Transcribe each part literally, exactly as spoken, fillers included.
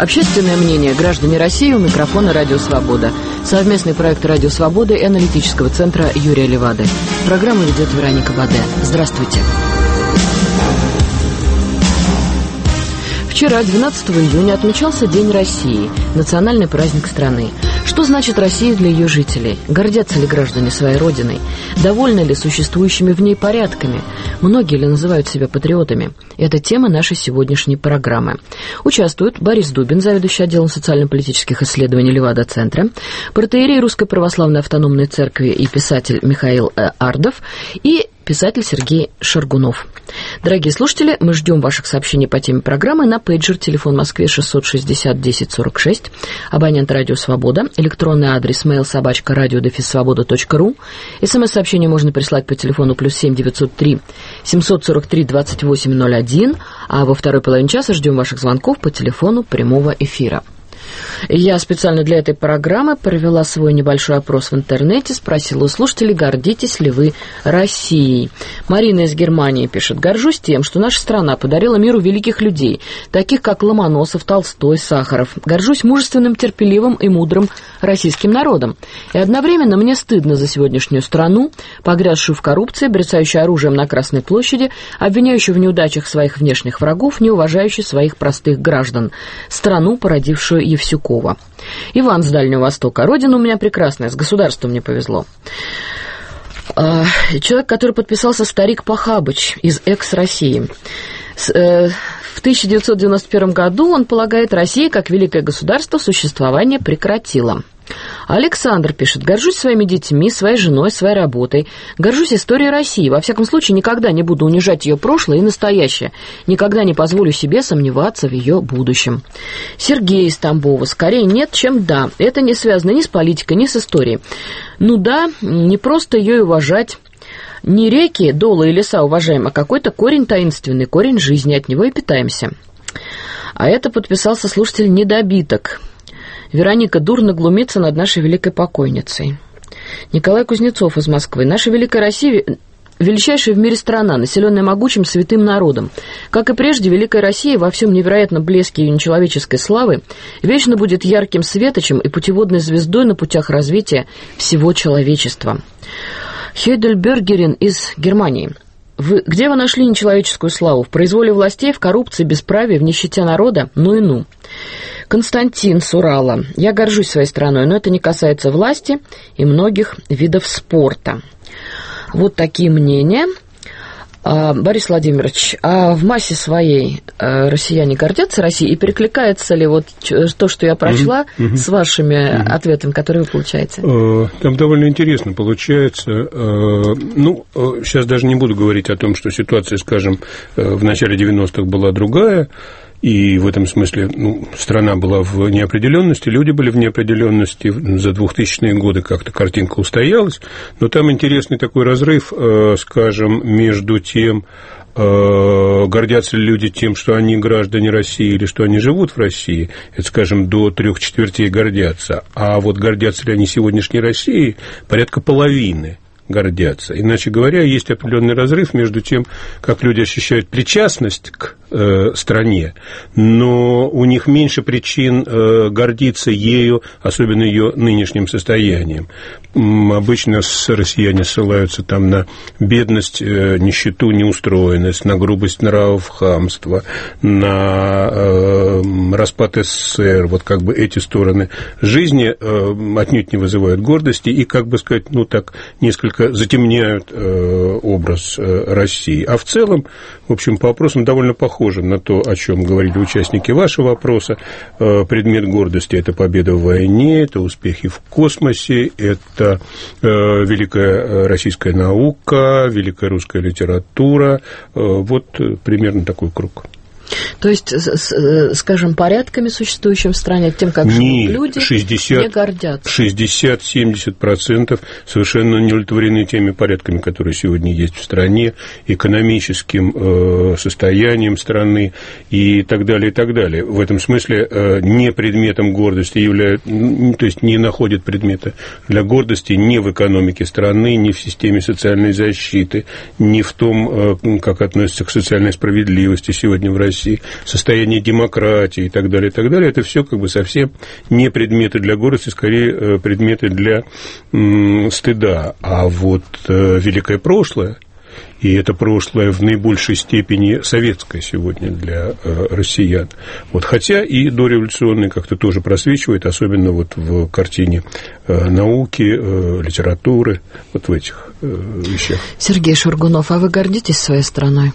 Общественное мнение. Граждане России. У микрофона «Радио Свобода». Совместный проект «Радио Свобода» и аналитического центра Юрия Левады. Программу ведет Вероника Баде. Здравствуйте. Вчера, двенадцатого июня, отмечался День России, национальный праздник страны. Что значит Россия для ее жителей? Гордятся ли граждане своей родиной? Довольны ли существующими в ней порядками? Многие ли называют себя патриотами? Это тема нашей сегодняшней программы. Участвуют Борис Дубин, заведующий отделом социально-политических исследований Левада-центра, протоиерей Русской Православной Автономной Церкви и писатель Михаил Ардов и писатель Сергей Шаргунов. Дорогие слушатели, мы ждем ваших сообщений по теме программы на пейджер, телефон в Москве шестьсот шестьдесят десять сорок шесть, абонент «Радио Свобода», электронный адрес mail собачка радио дефис свобода точка ру. СМС-сообщение можно прислать по телефону плюс семь девятьсот три семьсот сорок три двадцать восемь ноль один, а во второй половине часа ждем ваших звонков по телефону прямого эфира. Я специально для этой программы провела свой небольшой опрос в интернете, спросила у слушателей, гордитесь ли вы Россией. Марина из Германии пишет: горжусь тем, что наша страна подарила миру великих людей, таких как Ломоносов, Толстой, Сахаров. Горжусь мужественным, терпеливым и мудрым российским народом. И одновременно мне стыдно за сегодняшнюю страну, погрязшую в коррупции, брецающую оружием на Красной площади, обвиняющую в неудачах своих внешних врагов, не уважающую своих простых граждан. Страну, породившую Евсюкова. Иван с Дальнего Востока. Родина у меня прекрасная, с государством мне повезло. Человек, который подписался, старик Пахабыч из экс-России. В тысяча девятьсот девяносто первом году он полагает, Россия, как великое государство, существование прекратила. Александр пишет: горжусь своими детьми, своей женой, своей работой. Горжусь историей России. Во всяком случае, никогда не буду унижать ее прошлое и настоящее. Никогда не позволю себе сомневаться в ее будущем. Сергей из Тамбова. Скорее нет, чем да. Это не связано ни с политикой, ни с историей. Ну да, не просто ее уважать. Не реки, долы и леса уважаем, а какой-то корень таинственный, корень жизни. От него и питаемся. А это подписался слушатель Недобиток. Вероника дурно глумится над нашей великой покойницей. Николай Кузнецов из Москвы. Наша великая Россия – величайшая в мире страна, населенная могучим святым народом. Как и прежде, великая Россия во всем невероятном блеске ее нечеловеческой славы вечно будет ярким светочем и путеводной звездой на путях развития всего человечества. Хейдельбергерин из Германии. Вы, где вы нашли нечеловеческую славу? В произволе властей, в коррупции, бесправии, в нищете народа? Ну и ну. Константин с Урала. Я горжусь своей страной, но это не касается власти и многих видов спорта. Вот такие мнения. А, Борис Владимирович, а в массе своей а, россияне гордятся Россией? И перекликается ли вот то, что я прочла, mm-hmm. с вашими mm-hmm. ответами, которые вы получаете? Там довольно интересно получается. Ну, сейчас даже не буду говорить о том, что ситуация, скажем, в начале девяностых была другая. И в этом смысле ну, страна была в неопределенности, люди были в неопределенности. За двухтысячные годы как-то картинка устоялась. Но там интересный такой разрыв, скажем, между тем, гордятся ли люди тем, что они граждане России или что они живут в России. Это, скажем, до трех четвертей гордятся. А вот гордятся ли они сегодняшней Россией, порядка половины гордятся. Иначе говоря, есть определенный разрыв между тем, как люди ощущают причастность к э, стране, но у них меньше причин э, гордиться ею, особенно ее нынешним состоянием. Обычно россияне ссылаются там на бедность, э, нищету, неустроенность, на грубость нравов, хамство, на э, распад СССР. Вот как бы эти стороны жизни э, отнюдь не вызывают гордости и, как бы сказать, ну так, несколько затемняют э, образ э, России. А в целом, в общем, по вопросам довольно похоже на то, о чем говорили участники вашего опроса. Э, предмет гордости – это победа в войне, это успехи в космосе, это э, великая российская наука, великая русская литература. Э, вот примерно такой круг. То есть, скажем, порядками, существующими в стране, тем, как не, живут люди, шестьдесят, не гордятся. шестьдесят-семьдесят процентов совершенно не удовлетворены теми порядками, которые сегодня есть в стране, экономическим э, состоянием страны и так далее, и так далее. В этом смысле э, не предметом гордости являются, то есть не находят предмета для гордости ни в экономике страны, ни в системе социальной защиты, ни в том, э, как относятся к социальной справедливости сегодня в России, России, состояние демократии и так далее, и так далее, это все как бы совсем не предметы для гордости, скорее предметы для м, стыда. А вот э, великое прошлое, и это прошлое в наибольшей степени советское сегодня для э, россиян. Вот, хотя и дореволюционное как-то тоже просвечивает, особенно вот в картине э, науки, э, литературы, вот в этих э, вещах. Сергей Шургунов, а вы гордитесь своей страной?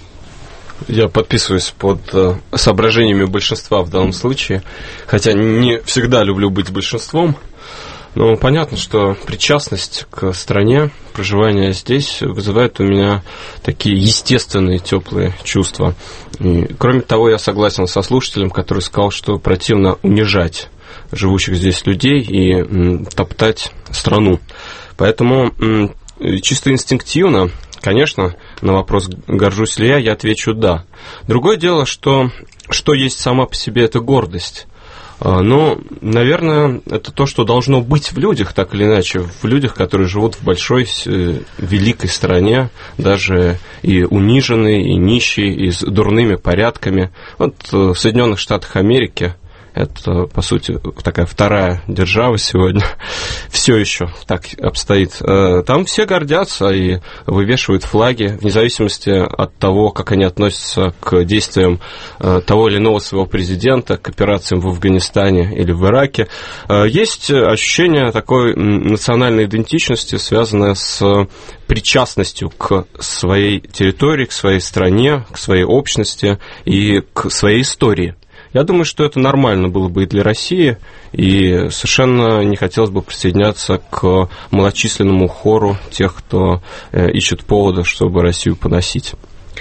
Я подписываюсь под э, соображениями большинства в данном случае, хотя не всегда люблю быть большинством. Но понятно, что причастность к стране, проживание здесь вызывает у меня такие естественные теплые чувства. И, кроме того, я согласен со слушателем, который сказал, что противно унижать живущих здесь людей и м, топтать страну. Поэтому м, чисто инстинктивно, конечно, на вопрос, горжусь ли я, я отвечу «да». Другое дело, что, что есть сама по себе эта гордость. Но, наверное, это то, что должно быть в людях, так или иначе, в людях, которые живут в большой, великой стране, даже и униженные, и нищие, и с дурными порядками. Вот в Соединенных Штатах Америки, это, по сути, такая вторая держава сегодня, все еще так обстоит. Там все гордятся и вывешивают флаги, вне зависимости от того, как они относятся к действиям того или иного своего президента, к операциям в Афганистане или в Ираке. Есть ощущение такой национальной идентичности, связанное с причастностью к своей территории, к своей стране, к своей общности и к своей истории. Я думаю, что это нормально было бы и для России, и совершенно не хотелось бы присоединяться к малочисленному хору тех, кто ищет повода, чтобы Россию поносить.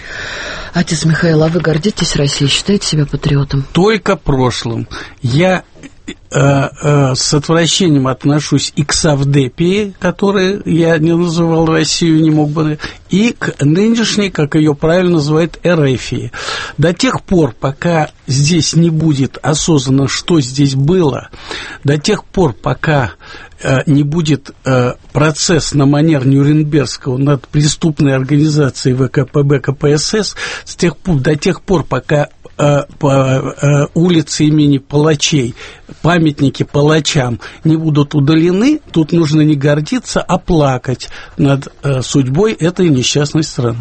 Отец Михаил, а вы гордитесь Россией, считаете себя патриотом? Только прошлым. Я э, э, с отвращением отношусь и к Савдепии, которой я не называл Россию, не мог бы, и к нынешней, как ее правильно называют, Эрефии. До тех пор, пока здесь не будет осознано, что здесь было, до тех пор, пока э, не будет э, процесс на манер Нюрнбергского над преступной организацией ВКПБ, КПСС, с тех пор, до тех пор, пока э, по э, улице имени палачей, памятники палачам не будут удалены, тут нужно не гордиться, а плакать над э, судьбой этой несчастной страны.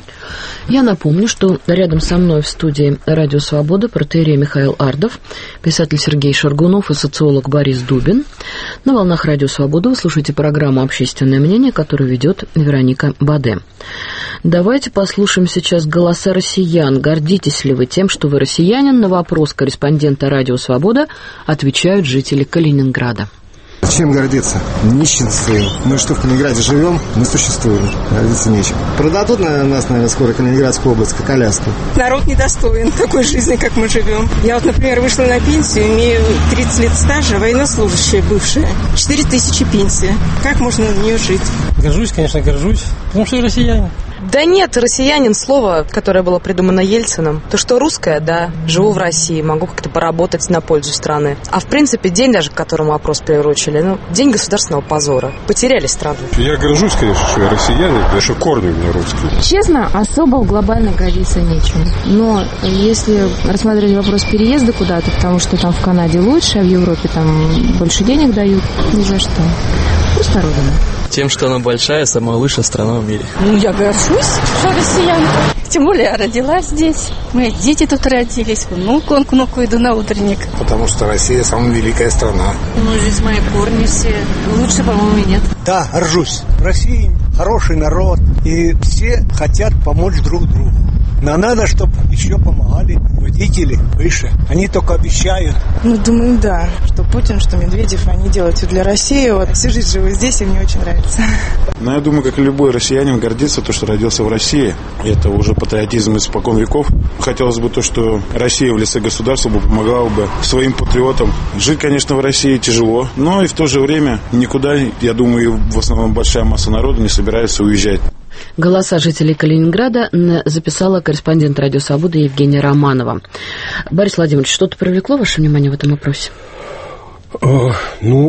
Я напомню, что рядом со мной в студии «Радио Свобода» протоиерей Михаил Ардов, писатель Сергей Шургунов и социолог Борис Дубин. На волнах «Радио Свобода» вы слушаете программу «Общественное мнение», которую ведет Вероника Баде. Давайте послушаем сейчас голоса россиян. Гордитесь ли вы тем, что вы россиянин? На вопрос корреспондента «Радио Свобода» отвечают жители Калининграда. Чем гордиться? Нищенством. Мы что, в Калининграде живем, мы существуем. Гордиться нечем. Продадут на нас, наверное, скоро Калининградскую область, как Аляску. Народ недостоин такой жизни, как мы живем. Я вот, например, вышла на пенсию, имею тридцать лет стажа, военнослужащая бывшая. четыре тысячи пенсия. Как можно на нее жить? Горжусь, конечно, горжусь, потому что я россиянин. Да нет, россиянин — слово, которое было придумано Ельциным. То, что русское, да, живу в России, могу как-то поработать на пользу страны. А в принципе, день даже, к которому вопрос приурочили, ну, день государственного позора. Потеряли страну. Я горжусь, конечно, что я россиянин, потому что корни у меня русские. Честно, особо глобально гордиться нечем. Но если рассматривать вопрос переезда куда-то, потому что там в Канаде лучше, а в Европе там больше денег дают, ни за что. Просто родина. Тем, что она большая, самая лучшая страна в мире. Ну, я горжусь, что россиянка. Тем более я родилась здесь. Мои дети тут родились. Внуку, он к внуку иду на утренник. Потому что Россия самая великая страна. Ну, здесь мои корни все. Лучше, по-моему, нет. Да, горжусь. Россия хороший народ. И все хотят помочь друг другу. Но надо, чтобы еще помогали водители выше. Они только обещают. Ну, думаю, да. Что Путин, что Медведев, они делают все для России. Вот всю жизнь живу здесь, и мне очень нравится. Ну, я думаю, как и любой россиянин, гордится то, что родился в России. Это уже патриотизм испокон веков. Хотелось бы то, что Россия в лице государства бы помогала бы своим патриотам. Жить, конечно, в России тяжело, но и в то же время никуда, я думаю, в основном большая масса народа не собирается уезжать. Голоса жителей Калининграда записала корреспондент «Радио Свобода» Евгения Романова. Борис Владимирович, что-то привлекло ваше внимание в этом опросе? А, ну,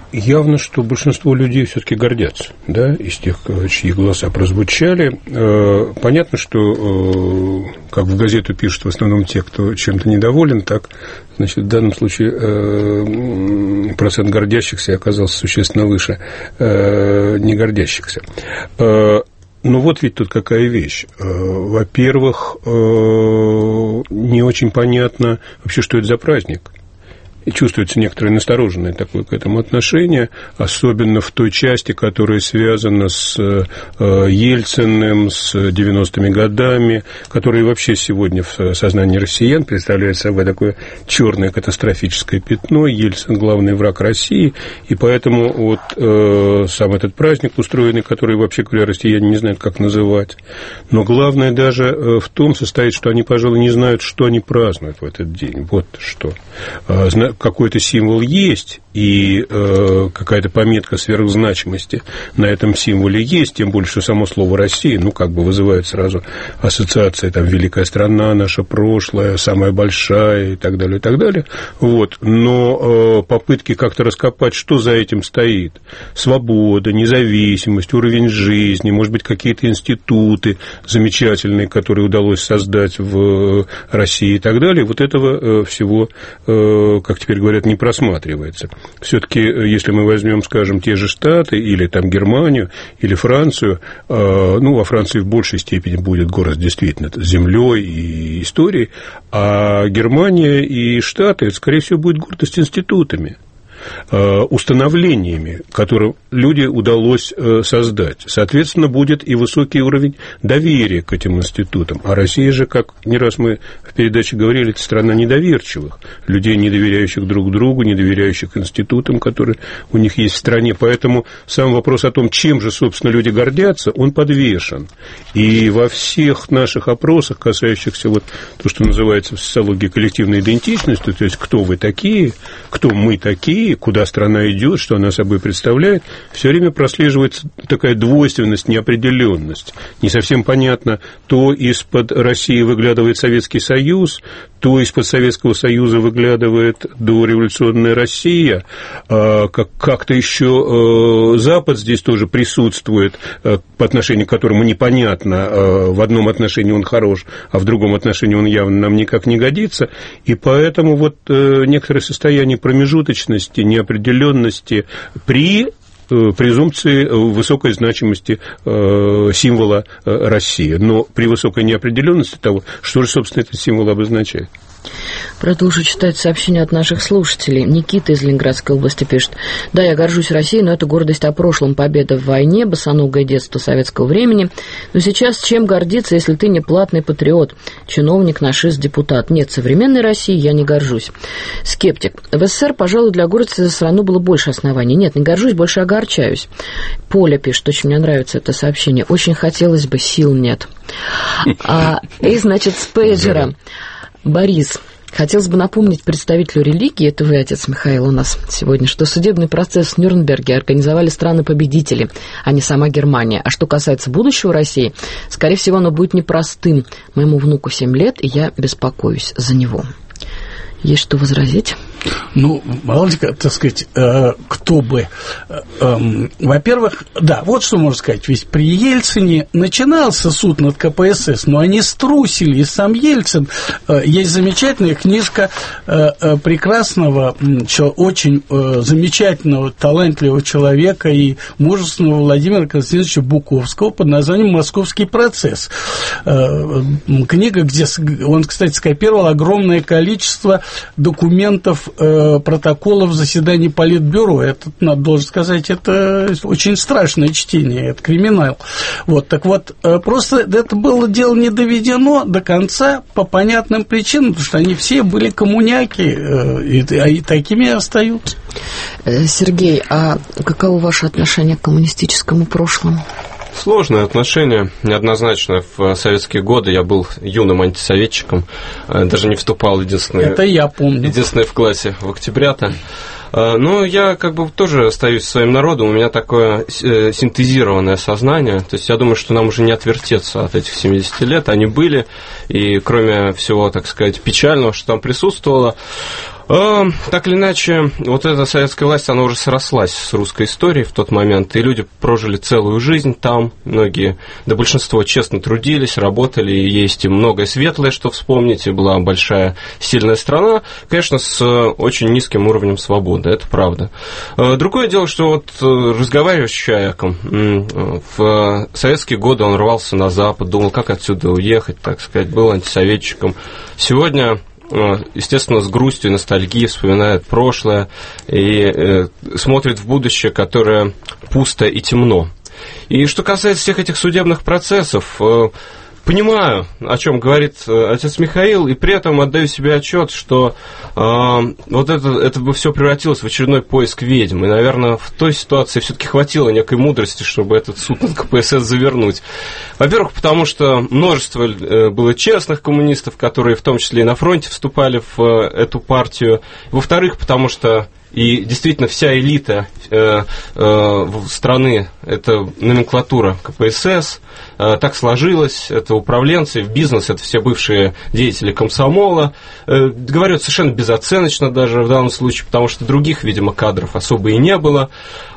явно, что большинство людей все-таки гордятся, да, из тех, чьи голоса прозвучали. Понятно, что, как в газету пишут в основном те, кто чем-то недоволен, так, значит, в данном случае процент гордящихся оказался существенно выше не гордящихся. Ну, вот ведь тут какая вещь. Во-первых, не очень понятно вообще, что это за праздник. И чувствуется некоторое настороженное такое к этому отношение, особенно в той части, которая связана с э, Ельциным, с девяностыми годами, которые вообще сегодня в сознании россиян представляют собой такое черное катастрофическое пятно. Ельцин – главный враг России, и поэтому вот э, сам этот праздник устроенный, который, вообще говоря, россияне не знают, как называть. Но главное даже в том состоит, что они, пожалуй, не знают, что они празднуют в этот день. Вот что. Какой-то символ есть, и э, какая-то пометка сверхзначимости на этом символе есть, тем более, что само слово «Россия», ну, как бы вызывает сразу ассоциации, там, великая страна, наше прошлое, самая большая, и так далее, и так далее, вот, но э, попытки как-то раскопать, что за этим стоит, свобода, независимость, уровень жизни, может быть, какие-то институты замечательные, которые удалось создать в России и так далее, вот этого э, всего, э, как теперь говорят, не просматривается. Все-таки, если мы возьмем, скажем, те же Штаты, или там Германию, или Францию, э, ну, во Франции в большей степени будет город действительно землей и историей, а Германия и Штаты, это, скорее всего, будет город с институтами, установлениями, которые люди удалось создать. Соответственно, будет и высокий уровень доверия к этим институтам. А Россия же, как не раз мы в передаче говорили, это страна недоверчивых, людей, не доверяющих друг другу, не доверяющих институтам, которые у них есть в стране. Поэтому сам вопрос о том, чем же, собственно, люди гордятся, он подвешен. И во всех наших опросах, касающихся вот то, что называется в социологии коллективной идентичности, то есть кто вы такие, кто мы такие, куда страна идет, что она собой представляет, все время прослеживается такая двойственность, неопределенность. Не совсем понятно, то из-под России выглядывает Советский Союз, то из-под Советского Союза выглядывает дореволюционная Россия, как-то еще Запад здесь тоже присутствует, по отношению к которому непонятно, в одном отношении он хорош, а в другом отношении он явно нам никак не годится, и поэтому вот некоторое состояние промежуточности, неопределенности при презумпции высокой значимости символа России, но при высокой неопределенности того, что же, собственно, этот символ обозначает. Продолжу читать сообщения от наших слушателей. Никита из Ленинградской области пишет: да, я горжусь Россией, но это гордость о прошлом, победа в войне, босоногое детство советского времени. Но сейчас чем гордиться, если ты не платный патриот, чиновник, нашист, депутат? Нет, современной России я не горжусь. Скептик. В СССР, пожалуй, для гордости за страну было больше оснований. Нет, не горжусь, больше огорчаюсь. Поля пишет, очень мне нравится это сообщение. Очень хотелось бы, сил нет. А, и, значит, с пейджера. Борис. Хотелось бы напомнить представителю религии, это вы, отец Михаил, у нас сегодня, что судебный процесс в Нюрнберге организовали страны-победители, а не сама Германия. А что касается будущего России, скорее всего, оно будет непростым. Моему внуку семь лет, и я беспокоюсь за него. Есть что возразить? Ну, мало ли, так сказать, э, кто бы... Э, э, во-первых, да, вот что можно сказать. Ведь при Ельцине начинался суд над ка пэ эс эс, но они струсили, и сам Ельцин... Э, есть замечательная книжка э, э, прекрасного, э, очень э, замечательного, талантливого человека и мужественного Владимира Константиновича Буковского под названием «Московский процесс». Э, книга, где он, кстати, скопировал огромное количество документов, протоколов заседаний Политбюро. Это, надо должен сказать, это очень страшное чтение, это криминал. Вот, так вот, просто это было дело не доведено до конца по понятным причинам, потому что они все были коммуняки, и, и такими и остаются. Сергей, а каково ваше отношение к коммунистическому прошлому? Сложное отношение, неоднозначное. В советские годы я был юным антисоветчиком, даже не вступал единственный, это я помню. единственный в классе в октября-то. Но я как бы тоже остаюсь своим народом, у меня такое синтезированное сознание, то есть я думаю, что нам уже не отвертеться от этих семидесяти лет, они были, и кроме всего, так сказать, печального, что там присутствовало, Так или иначе, вот эта советская власть, она уже срослась с русской историей в тот момент, и люди прожили целую жизнь там, многие, да большинство честно трудились, работали, и есть и многое светлое, что вспомнить, и была большая, сильная страна, конечно, с очень низким уровнем свободы, это правда. Другое дело, что вот разговаривая с человеком, в советские годы он рвался на Запад, думал, как отсюда уехать, так сказать, был антисоветчиком. Сегодня, естественно, с грустью и ностальгией вспоминает прошлое и э, смотрит в будущее, которое пусто и темно. И что касается всех этих судебных процессов, э, понимаю, о чем говорит э, отец Михаил, и при этом отдаю себе отчет, что э, вот это, это бы все превратилось в очередной поиск ведьм. И, наверное, в той ситуации все-таки хватило некой мудрости, чтобы этот суд над ка пэ эс эс завернуть. Во-первых, потому что множество э, было честных коммунистов, которые в том числе и на фронте вступали в э, эту партию. Во-вторых, потому что и действительно вся элита э, э, страны, это номенклатура ка пэ эс эс, э, так сложилось, это управленцы, бизнес, это все бывшие деятели комсомола. Э, говорю, совершенно безоценочно даже в данном случае, потому что других, видимо, кадров особо и не было.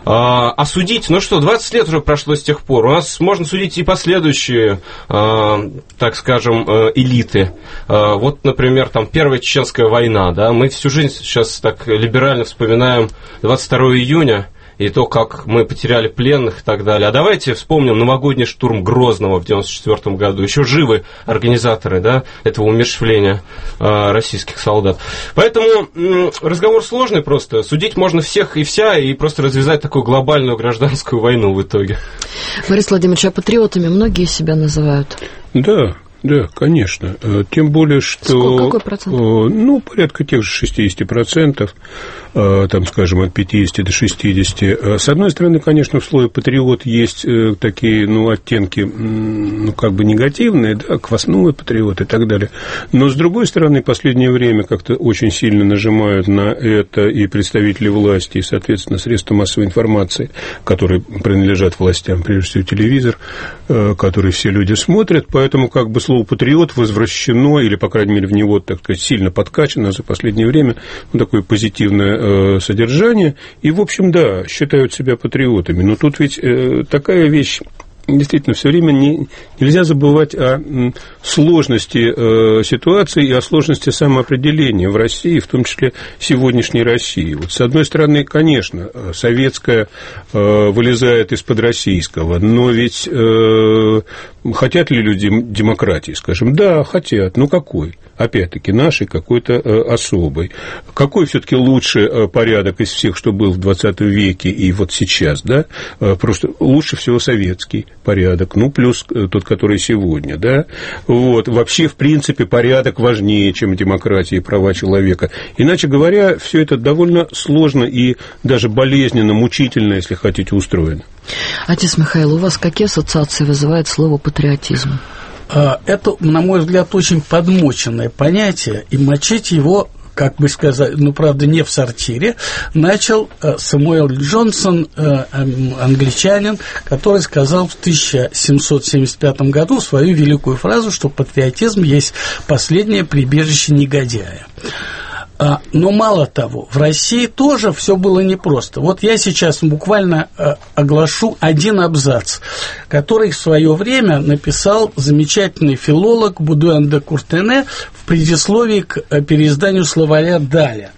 А, а судить, ну что, двадцать лет уже прошло с тех пор, у нас можно судить и последующие, э, так скажем, э, элиты. Э, вот, например, там Первая Чеченская война, да, мы всю жизнь сейчас так либерально вспоминаем двадцать второго июня, и то, как мы потеряли пленных и так далее. А давайте вспомним новогодний штурм Грозного в девяносто четвёртом году. Еще живы организаторы, да, этого умерщвления э, российских солдат. Поэтому э, разговор сложный просто. Судить можно всех и вся, и просто развязать такую глобальную гражданскую войну в итоге. Борис Владимирович, а патриотами многие себя называют? Да. Да, конечно. Тем более, что... Сколько, какой процент? Ну, порядка тех же шестьдесят процентов, там, скажем, от пятидесяти до шестидесяти. С одной стороны, конечно, в слое патриот есть такие, ну, оттенки, ну, как бы негативные, да, квасной патриот и так далее. Но, с другой стороны, в последнее время как-то очень сильно нажимают на это и представители власти, и, соответственно, средства массовой информации, которые принадлежат властям, прежде всего телевизор, который все люди смотрят, поэтому как бы слово «патриот» возвращено, или, по крайней мере, в него, так сказать, сильно подкачано за последнее время, ну, такое позитивное э, содержание. И, в общем, да, считают себя патриотами. Но тут ведь э, такая вещь... Действительно, все время не, нельзя забывать о сложности э, ситуации и о сложности самоопределения в России, в том числе сегодняшней России. Вот, с одной стороны, конечно, советская э, вылезает из-под российского, но ведь э, хотят ли люди демократии, скажем? Да, хотят. Ну, какой? Опять-таки, нашей какой-то э, особой. Какой все-таки лучший э, порядок из всех, что был в двадцатом веке и вот сейчас, да? Э, просто лучше всего советский порядок, ну, плюс тот, который сегодня, да, вот, вообще, в принципе, порядок важнее, чем демократия и права человека. Иначе говоря, все это довольно сложно и даже болезненно, мучительно, если хотите, устроено. Отец Михаил, у вас какие ассоциации вызывает слово «патриотизм»? Это, на мой взгляд, очень подмоченное понятие, и мочить его, как бы сказать, ну, правда, не в сортире, начал Сэмюэл Джонсон, англичанин, который сказал в тысяча семьсот семьдесят пятом году свою великую фразу, что патриотизм есть последнее прибежище негодяя. Но мало того, в России тоже все было непросто. Вот я сейчас буквально оглашу один абзац, который в свое время написал замечательный филолог Будуэн де Куртене в предисловии к переизданию словаря Даля.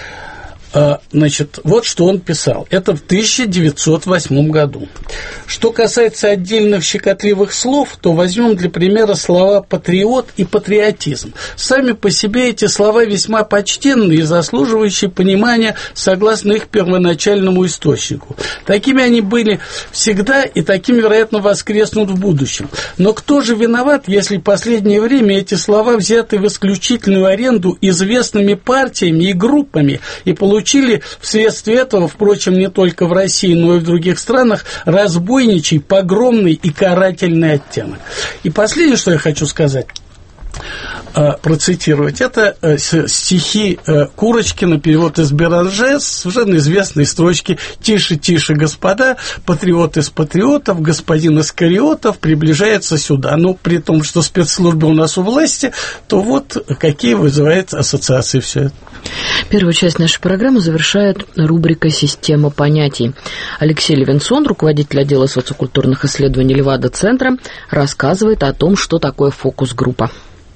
Значит, вот что он писал. Это в тысяча девятьсот восьмом году. Что касается отдельных щекотливых слов, то возьмем для примера слова «патриот» и «патриотизм». Сами по себе эти слова весьма почтенные и заслуживающие понимания согласно их первоначальному источнику. Такими они были всегда и такими, вероятно, воскреснут в будущем. Но кто же виноват, если в последнее время эти слова взяты в исключительную аренду известными партиями и группами и получили Получили вследствие этого, впрочем, не только в России, но и в других странах, разбойничий, погромный и карательный оттенок. И последнее, что я хочу сказать. э, процитировать. Это э, стихи э, Курочкина, перевод из Беранже, совершенно известные строчки: «Тише, тише, господа, патриот из патриотов, господин Искариотов приближается сюда». Ну, при том, что спецслужбы у нас у власти, то вот какие вызывает ассоциации все это. Первую часть нашей программы завершает рубрика «Система понятий». Алексей Левинсон, руководитель отдела социокультурных исследований Левада-центра, рассказывает о том, что такое фокус-группа.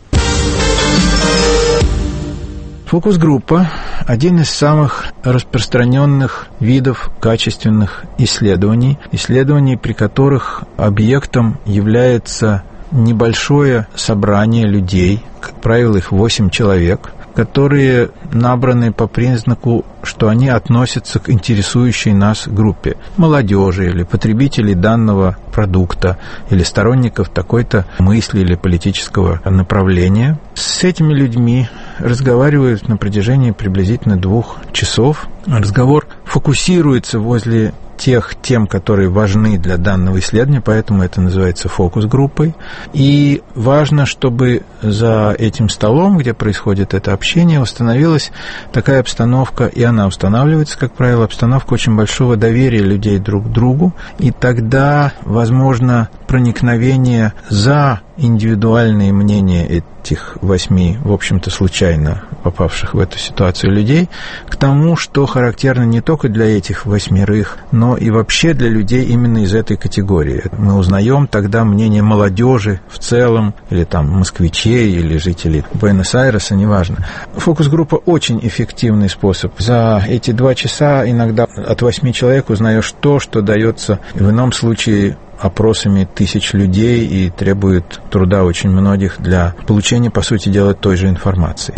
Фокус-группа – один из самых распространенных видов качественных исследований, исследований, при которых объектом является небольшое собрание людей, как правило, их восемь человек, которые набраны по признаку, что они относятся к интересующей нас группе молодежи или потребителей данного продукта или сторонников такой-то мысли или политического направления. С этими людьми разговаривают на протяжении приблизительно двух часов. Разговор фокусируется возле тех тем, которые важны для данного исследования, поэтому это называется фокус-группой. И важно, чтобы за этим столом, где происходит это общение, установилась такая обстановка, и она устанавливается, как правило, обстановка очень большого доверия людей друг к другу, и тогда возможно проникновение за индивидуальные мнения этих восьми, в общем-то, случайно попавших в эту ситуацию людей, к тому, что характерно не только для этих восьмерых, но и вообще для людей именно из этой категории. Мы узнаем тогда мнение молодежи в целом, или там москвичей, или жителей Буэнос-Айреса, неважно. Фокус-группа очень эффективный способ. За эти два часа иногда от восьми человек узнаешь то, что дается в ином случае опросами тысяч людей и требует труда очень многих для получения, по сути дела, той же информации.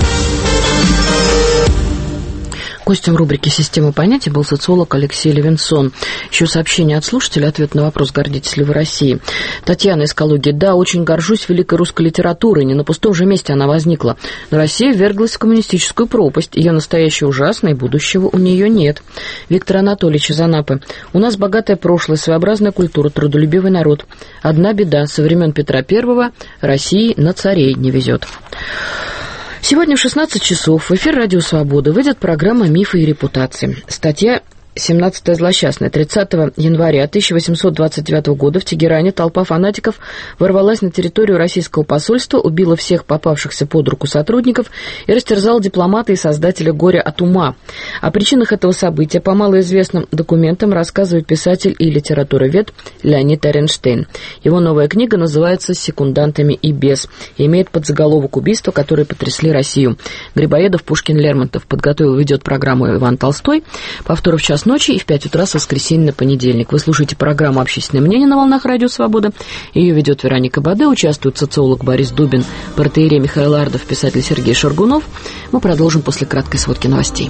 Гостем рубрики «Система понятий» был социолог Алексей Левинсон. Еще сообщение от слушателя, ответ на вопрос, гордитесь ли вы Россией. Татьяна из Калуги. Да, очень горжусь великой русской литературой. Не на пустом же месте она возникла. Но Россия вверглась в коммунистическую пропасть. Ее настоящее ужасно, и будущего у нее нет. Виктор Анатольевич из Анапы. У нас богатое прошлое, своеобразная культура, трудолюбивый народ. Одна беда. Со времен Петра Первого России на царей не везет. Сегодня в шестнадцать часов в эфир «Радио Свобода» выйдет программа «Мифы и репутации». Статья семнадцатая злосчастная. тридцатого января тысяча восемьсот двадцать девятого года в Тегеране толпа фанатиков ворвалась на территорию российского посольства, убила всех попавшихся под руку сотрудников и растерзала дипломата и создателя «Горя от ума». О причинах этого события по малоизвестным документам рассказывает писатель и литературовед Леонид Эренштейн. Его новая книга называется «Секундантами и без» и имеет подзаголовок «Убийства, которые потрясли Россию». Грибоедов, Пушкин, Лермонтов. Подготовил и ведет программу Иван Толстой. Повтор в час ночи и в пять утра с воскресенья на понедельник. Вы слушаете программу «Общественное мнение» на волнах «Радио Свобода». Ее ведет Вероника Баде, участвует социолог Борис Дубин, протоиерей Михаил Ардов, писатель Сергей Шаргунов. Мы продолжим после краткой сводки новостей.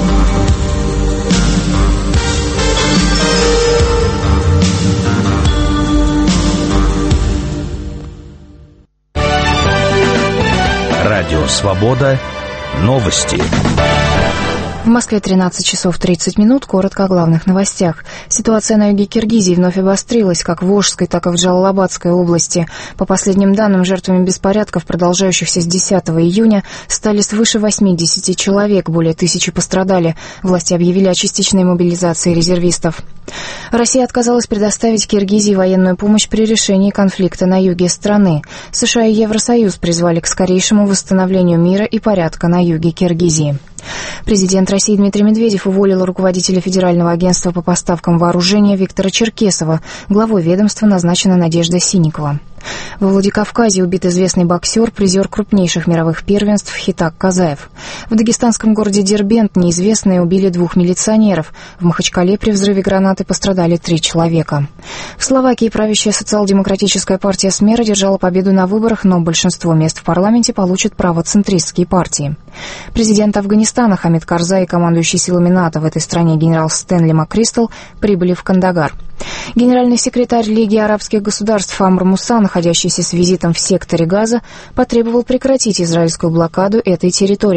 Радио Свобода. Новости. В Москве тринадцать часов тридцать минут. Коротко о главных новостях. Ситуация на юге Киргизии вновь обострилась, как в Волжской, так и в Джалалабадской области. По последним данным, жертвами беспорядков, продолжающихся с десятого июня, стали свыше восьмидесяти человек, более тысячи пострадали. Власти объявили о частичной мобилизации резервистов. Россия отказалась предоставить Киргизии военную помощь при решении конфликта на юге страны. США и Евросоюз призвали к скорейшему восстановлению мира и порядка на юге Киргизии. Президент России Дмитрий Медведев уволил руководителя Федерального агентства по поставкам вооружения Виктора Черкесова. Главой ведомства назначена Надежда Синникова. Во Владикавказе убит известный боксер, призер крупнейших мировых первенств Хитак Казаев. В дагестанском городе Дербент неизвестные убили двух милиционеров. В Махачкале при взрыве гранаты пострадали три человека. В Словакии правящая социал-демократическая партия СМЕР одержала победу на выборах, но большинство мест в парламенте получат правоцентристские партии. Президент Афганистана Хамид Карзай и командующий силами НАТО в этой стране генерал Стэнли МакКристал прибыли в Кандагар. Генеральный секретарь Лиги арабских государств Амр Муса, находящийся с визитом в секторе Газа, потребовал прекратить израильскую блокаду этой территории.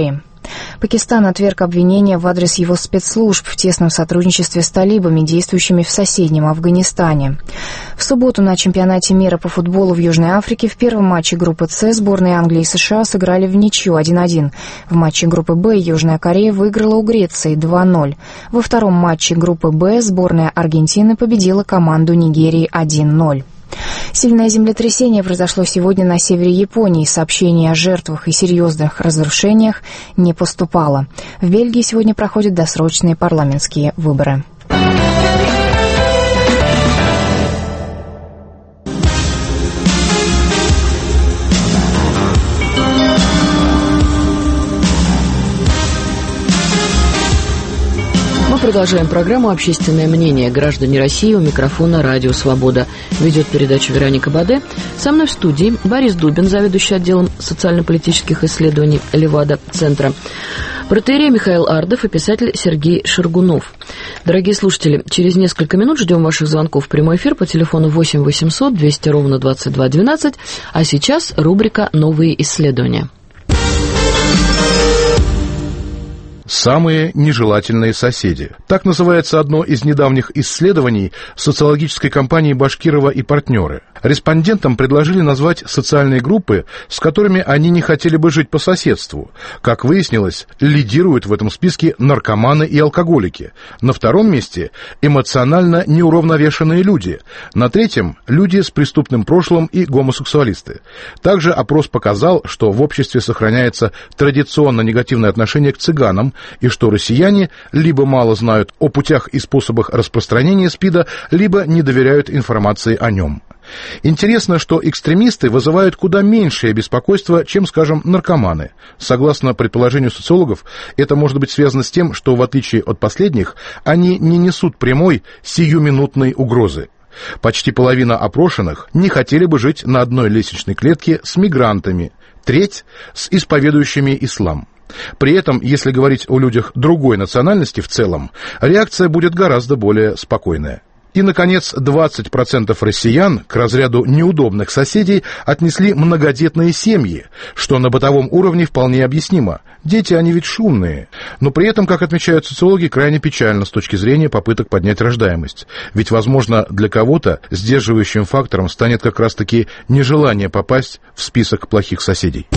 Пакистан отверг обвинения в адрес его спецслужб в тесном сотрудничестве с талибами, действующими в соседнем Афганистане. В субботу на чемпионате мира по футболу в Южной Африке в первом матче группы С сборные Англии и США сыграли в ничью один один. В матче группы Б Южная Корея выиграла у Греции два ноль. Во втором матче группы Б сборная Аргентины победила команду Нигерии один ноль. Сильное землетрясение произошло сегодня на севере Японии. Сообщений о жертвах и серьезных разрушениях не поступало. В Бельгии сегодня проходят досрочные парламентские выборы. Мы продолжаем программу «Общественное мнение». Граждане России, у микрофона «Радио Свобода». Ведет передачу Вероника Баде. Со мной в студии Борис Дубин, заведующий отделом социально-политических исследований Левада-центра, протоиерей Михаил Ардов и писатель Сергей Шаргунов. Дорогие слушатели, через несколько минут ждем ваших звонков в прямой эфир по телефону восемь восемьсот двести ровно двадцать два двенадцать. А сейчас рубрика «Новые исследования». Самые нежелательные соседи. Так называется одно из недавних исследований социологической компании «Башкирова и партнеры». Респондентам предложили назвать социальные группы, с которыми они не хотели бы жить по соседству. Как выяснилось, лидируют в этом списке наркоманы и алкоголики. На втором месте – эмоционально неуравновешенные люди. На третьем – люди с преступным прошлым и гомосексуалисты. Также опрос показал, что в обществе сохраняется традиционно негативное отношение к цыганам, и что россияне либо мало знают о путях и способах распространения СПИДа, либо не доверяют информации о нем. Интересно, что экстремисты вызывают куда меньшее беспокойство, чем, скажем, наркоманы. Согласно предположению социологов, это может быть связано с тем, что, в отличие от последних, они не несут прямой, сиюминутной угрозы. Почти половина опрошенных не хотели бы жить на одной лестничной клетке с мигрантами, треть – с исповедующими ислам. При этом, если говорить о людях другой национальности в целом, реакция будет гораздо более спокойная. И, наконец, двадцать процентов россиян к разряду неудобных соседей отнесли многодетные семьи, что на бытовом уровне вполне объяснимо. Дети, они ведь шумные. Но при этом, как отмечают социологи, крайне печально с точки зрения попыток поднять рождаемость. Ведь, возможно, для кого-то сдерживающим фактором станет как раз-таки нежелание попасть в список плохих соседей.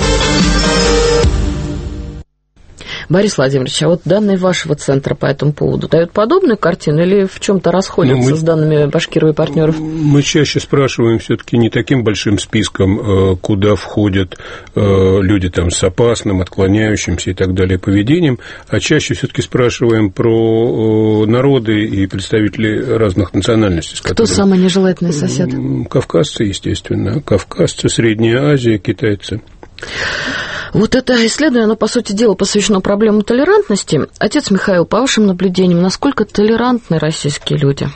Борис Владимирович, а вот данные вашего центра по этому поводу дают подобную картину или в чем-то расходятся ну, мы, с данными Башкирова и партнеров? Мы чаще спрашиваем все-таки не таким большим списком, куда входят люди там с опасным, отклоняющимся и так далее поведением, а чаще все-таки спрашиваем про народы и представителей разных национальностей. Кто которыми... самый нежелательный сосед? Кавказцы, естественно. Кавказцы, Средняя Азия, китайцы. Вот это исследование, оно, по сути дела, посвящено проблемам толерантности. Отец Михаил, по вашим наблюдениям, насколько толерантны российские люди?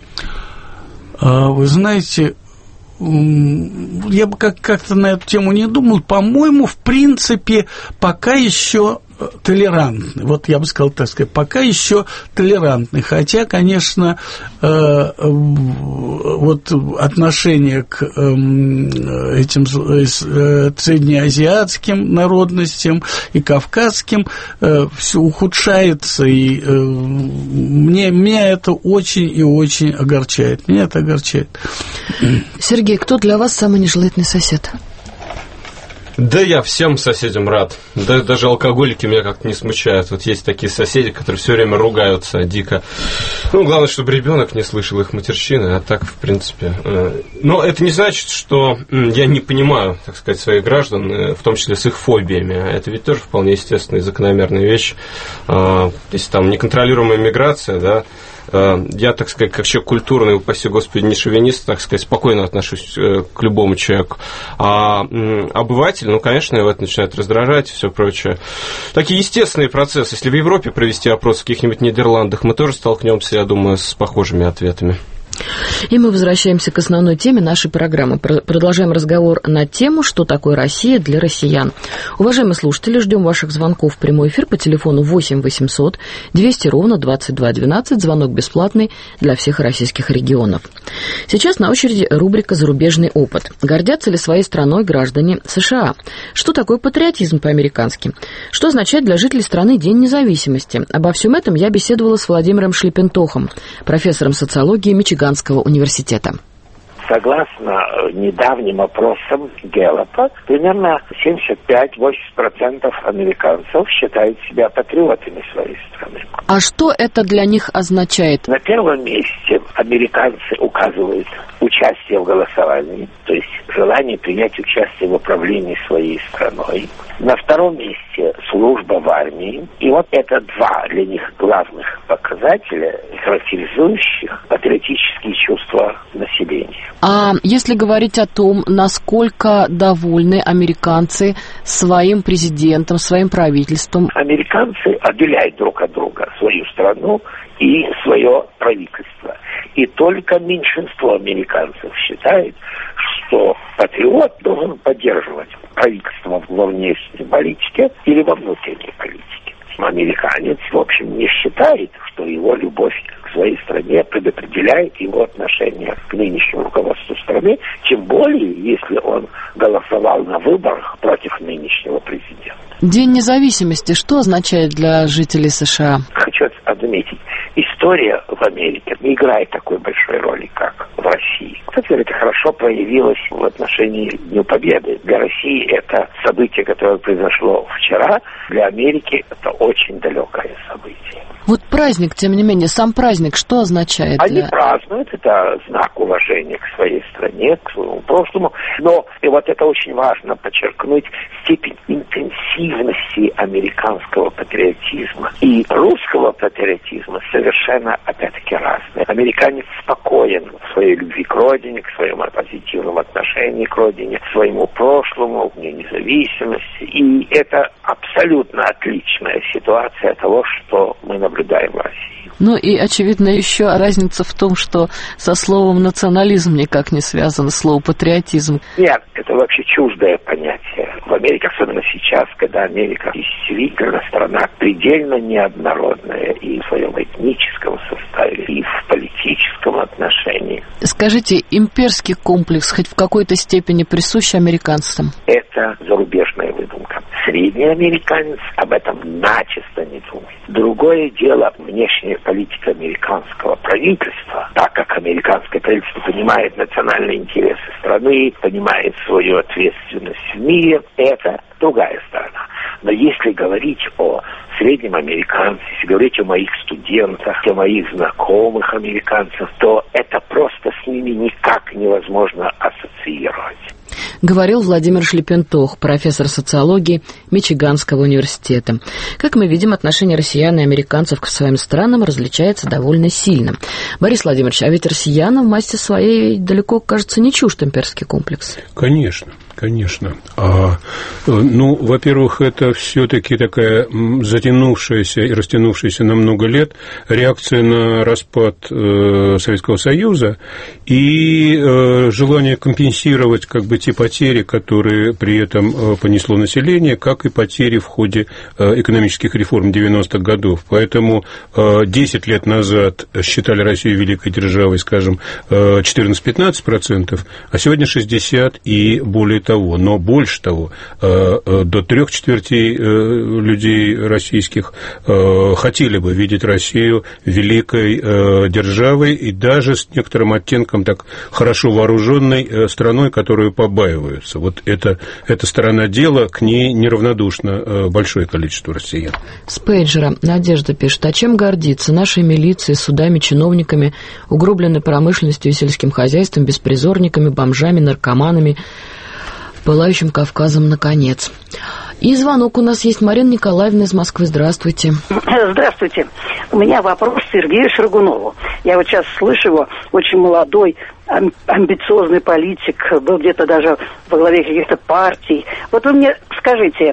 Вы знаете, я бы как-то на эту тему не думал. По-моему, в принципе, пока еще толерантны. Вот я бы сказал, так сказать, пока еще толерантны. Хотя, конечно, э, вот отношение к э, этим э, среднеазиатским народностям и кавказским э, все ухудшается. И э, мне, меня это очень и очень огорчает. Меня это огорчает. Сергей, кто для вас самый нежелательный сосед? Да я всем соседям рад. Да, даже алкоголики меня как-то не смущают. Вот есть такие соседи, которые все время ругаются дико. Ну, главное, чтобы ребенок не слышал их матерщины, а так, в принципе. Но это не значит, что я не понимаю, так сказать, своих граждан, в том числе с их фобиями. Это ведь тоже вполне естественная и закономерная вещь. Если там неконтролируемая миграция, да, я, так сказать, как человек культурный, упаси Господи, не шовинист, так сказать, спокойно отношусь к любому человеку. А обыватель, ну, конечно, его это начинает раздражать и все прочее. Такие естественные процессы. Если в Европе провести опрос в каких-нибудь Нидерландах, мы тоже столкнемся, я думаю, с похожими ответами. И мы возвращаемся к основной теме нашей программы. Продолжаем разговор на тему, что такое Россия для россиян. Уважаемые слушатели, ждем ваших звонков в прямой эфир по телефону восемь восемьсот двести ровно двадцать два двенадцать. Звонок бесплатный для всех российских регионов. Сейчас на очереди рубрика «Зарубежный опыт». Гордятся ли своей страной граждане США? Что такое патриотизм по-американски? Что означает для жителей страны День независимости? Обо всем этом я беседовала с Владимиром Шлепентохом, профессором социологии Мичиганского университета. Согласно недавним опросам Гэллопа, примерно семьдесят пять - восемьдесят процентов американцев считают себя патриотами своей страны. А что это для них означает? На первом месте американцы указывают участие в голосовании, то есть желание принять участие в управлении своей страной. На втором месте служба в армии. И вот это два для них главных показателя, характеризующих патриотические чувства населения. А если говорить о том, насколько довольны американцы своим президентом, своим правительством? Американцы отделяют друг от друга свою страну и свое правительство. И только меньшинство американцев считает, что патриот должен поддерживать правительство во внешней политике или во внутренней политике. Американец, в общем, не считает, что его любовь к своей стране предопределяет его отношение к нынешнему руководству страны, тем более, если он голосовал на выборах против нынешнего президента. День независимости что означает для жителей США? Хочу отметить, история в Америке не играет такой большой роли, как в России. Кстати, это хорошо проявилось в отношении Дня Победы. Для России это событие, которое произошло вчера, для Америки это очень далекое событие. Вот праздник, тем не менее, сам праздник что означает? Они для... празднуют, это знак уважения к своей стране, к своему прошлому, но и вот это очень важно подчеркнуть, степень интенсивности американского патриотизма и русского патриотизма совершенно, опять-таки, разные. Американец спокоен в своей любви к родине, к своему позитивному отношению к родине, к своему прошлому, к независимости, и это абсолютно отличная ситуация того, что мы наблюдаем в России. Ну и, очевидно, еще разница в том, что со словом национализм никак не связано слово патриотизм. Нет, это вообще чуждое понятие. В Америке, особенно сейчас, когда Америка действительно страна предельно неоднородная и в своем этническом составе, и в политическом отношении. Скажите, имперский комплекс хоть в какой-то степени присущ американцам? Это зарубежная выдумка. Средний американец об этом начисто не думает. Другое дело внешняя политика американского правительства, так как американское правительство понимает национальные интересы страны, понимает свою ответственность в мире, это другая сторона. Но если говорить о среднем американце, если говорить о моих студентах, о моих знакомых американцев, то это просто с ними никак невозможно ассоциировать. Говорил Владимир Шлепентох, профессор социологии Мичиганского университета. Как мы видим, отношение россиян и американцев к своим странам различается довольно сильно. Борис Владимирович, а ведь россиянам в массе своей далеко, кажется, не чужд имперский комплекс. Конечно. Конечно. А, ну, во-первых, это все-таки такая затянувшаяся и растянувшаяся на много лет реакция на распад э, Советского Союза и э, желание компенсировать как бы те потери, которые при этом э, понесло население, как и потери в ходе э, экономических реформ девяностых годов. Поэтому э, десять лет назад считали Россию великой державой, скажем, э, четырнадцать-пятнадцать процентов, а сегодня шестьдесят и более того. Но больше того, до трех четвертей людей российских хотели бы видеть Россию великой державой и даже с некоторым оттенком так хорошо вооруженной страной, которую побаиваются. Вот это, эта сторона дела, к ней неравнодушно большое количество россиян. С пейджера Надежда пишет: а чем гордиться нашей милицией, судами, чиновниками, угробленной промышленностью и сельским хозяйством, беспризорниками, бомжами, наркоманами, пылающим Кавказом, наконец. И звонок у нас есть. Марина Николаевна из Москвы. Здравствуйте. Здравствуйте. У меня вопрос к Сергею Шаргунову. Я вот сейчас слышу его, очень молодой, амбициозный политик, был где-то даже во главе каких-то партий. Вот вы мне скажите,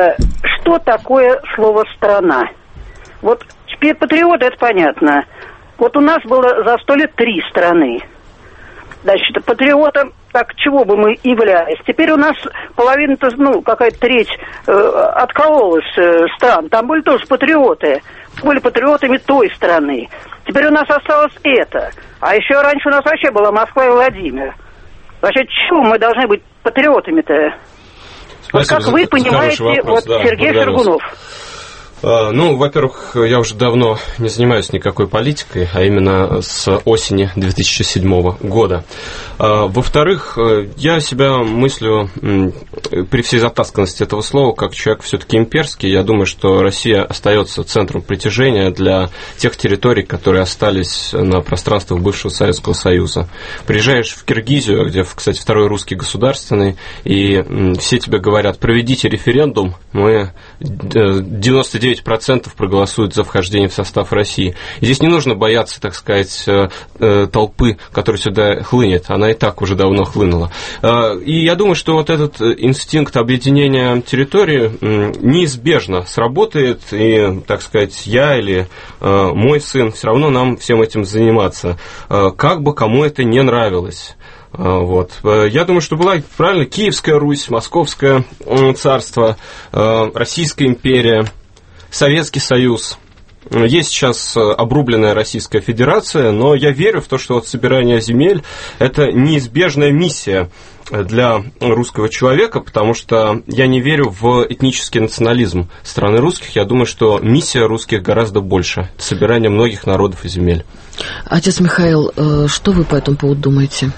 что такое слово «страна»? Вот теперь патриот, это понятно. Вот у нас было застолье три страны. Значит, патриотом, так чего бы мы являлись? Теперь у нас половина-то, ну, какая-то треть э, откололась э, стран. Там были тоже патриоты. Были патриотами той страны. Теперь у нас осталось это. А еще раньше у нас вообще была Москва и Владимир. Вообще, чего мы должны быть патриотами-то? Вот как вы понимаете, вопрос, вот да, Сергей Шаргунов. Ну, во-первых, я уже давно не занимаюсь никакой политикой, а именно с осени две тысячи седьмого года. Во-вторых, я себя мыслю при всей затасканности этого слова как человек все-таки имперский. Я думаю, что Россия остается центром притяжения для тех территорий, которые остались на пространствах бывшего Советского Союза. Приезжаешь в Киргизию, где, кстати, второй русский государственный, и все тебе говорят: проведите референдум, мы девяносто девять процентов проголосуют за вхождение в состав России. И здесь не нужно бояться, так сказать, толпы, которая сюда хлынет. Она и так уже давно хлынула. И я думаю, что вот этот инстинкт объединения территории неизбежно сработает, и, так сказать, я или мой сын, все равно нам всем этим заниматься, как бы кому это не нравилось. Вот. Я думаю, что была правильно Киевская Русь, Московское царство, Российская империя, Советский Союз. Есть сейчас обрубленная Российская Федерация, но я верю в то, что вот собирание земель – это неизбежная миссия для русского человека, потому что я не верю в этнический национализм страны русских. Я думаю, что миссия русских гораздо больше – собирание многих народов и земель. Отец Михаил, что вы по этому поводу думаете?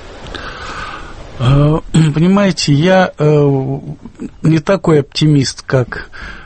Понимаете, я не такой оптимист, как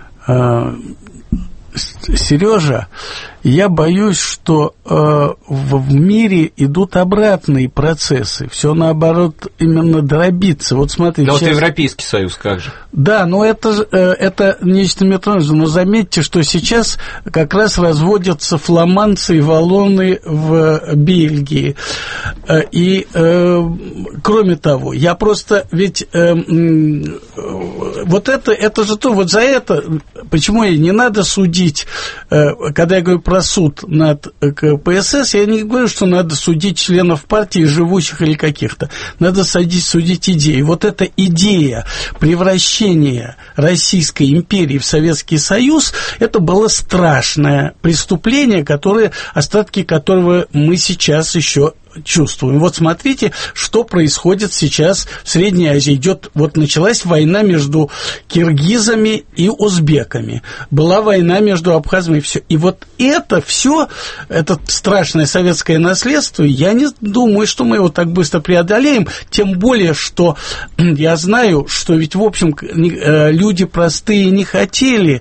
Сережа. Я боюсь, что э, в мире идут обратные процессы. Все наоборот именно дробится. Вот смотрите. Но сейчас... вот Европейский Союз как же? Да, но это, э, это нечто метроновое. Но заметьте, что сейчас как раз разводятся фламандцы и валлоны в Бельгии. И э, кроме того, я просто ведь э, э, вот это, это же то, вот за это, почему я не надо судить, э, когда я говорю про суд над КПСС, я не говорю, что надо судить членов партии, живущих или каких-то. Надо судить, судить идеи. Вот эта идея превращения Российской империи в Советский Союз, это было страшное преступление, которое, остатки которого мы сейчас еще чувствуем. Вот смотрите, что происходит сейчас в Средней Азии. Идет, вот началась война между киргизами и узбеками. Была война между абхазами и все. И вот это все, это страшное советское наследство, я не думаю, что мы его так быстро преодолеем, тем более, что я знаю, что ведь, в общем, люди простые не хотели